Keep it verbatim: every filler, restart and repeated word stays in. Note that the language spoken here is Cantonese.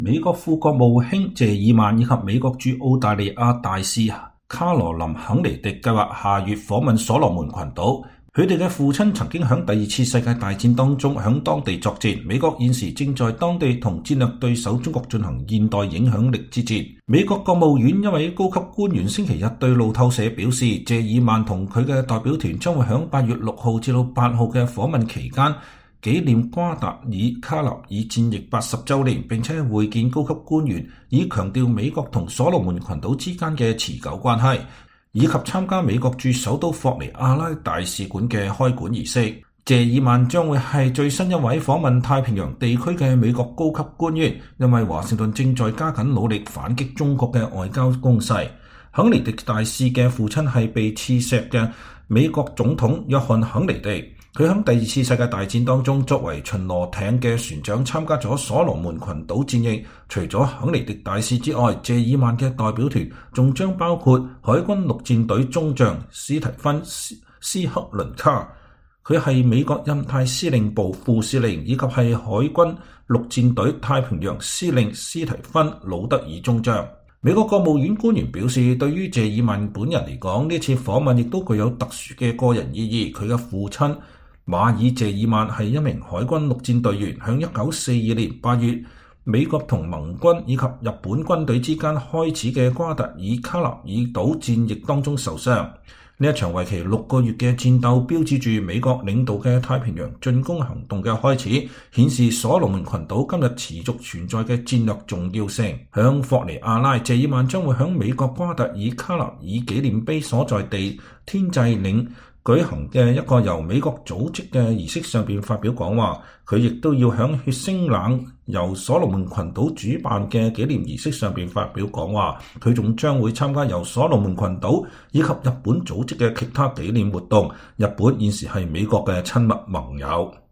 美國副國務卿謝爾曼以及美國駐澳大利亞大使卡羅琳肯尼迪計劃下月訪問所羅門群島。佢哋嘅父親曾經喺第二次世界大戰當中喺當地作戰。美國現時正在當地同戰略對手中國進行現代影響力之戰。美國國務院一位高級官員星期日對路透社表示，謝爾曼同佢嘅代表團將會喺八月六號至到八號嘅訪問期間紀念瓜達爾卡納爾戰役八十週年，並且會見高級官員，以強調美國同所羅門群島之間嘅持久關係，以及參加美國駐首都霍尼亞拉大使館嘅開館儀式。謝爾曼將會係最新一位訪問太平洋地區嘅美國高級官員，因為華盛頓正在加緊努力反擊中國嘅外交攻勢。肯尼迪大使嘅父親係被刺殺嘅美國總統約翰肯尼迪。佢喺第二次世界大戰當中作為巡邏艇嘅船長參加咗所羅門群島戰役。除咗肯尼迪大使之外，謝爾曼嘅代表團仲將包括海軍陸戰隊中將史提芬斯斯克倫卡，佢係美國印太司令部副司令，以及係海軍陸戰隊太平洋司令斯提芬魯德爾中將。美國國務院官員表示，對於謝爾曼本人嚟講，呢次訪問亦都具有特殊嘅個人意義。佢嘅父親馬爾謝爾曼係一名海軍陸戰隊員，喺一九四二年八月美國同盟軍以及日本軍隊之間開始嘅瓜達爾卡納爾島戰役當中受傷。呢一場為期六個月嘅戰鬥標誌住美國領導嘅太平洋進攻行動嘅開始，顯示所羅門群島今日持續存在嘅戰略重要性。響霍尼亞拉，謝爾曼將會響美國瓜達爾卡納爾紀念碑所在地天際嶺舉行嘅一個由美國組織嘅儀式上邊發表講話。佢亦都要響血腥冷由所羅門群島主辦嘅紀念儀式上邊發表講話。佢仲將會參加由所羅門群島以及日本組織嘅其他紀念活動。日本現時係美國嘅親密盟友。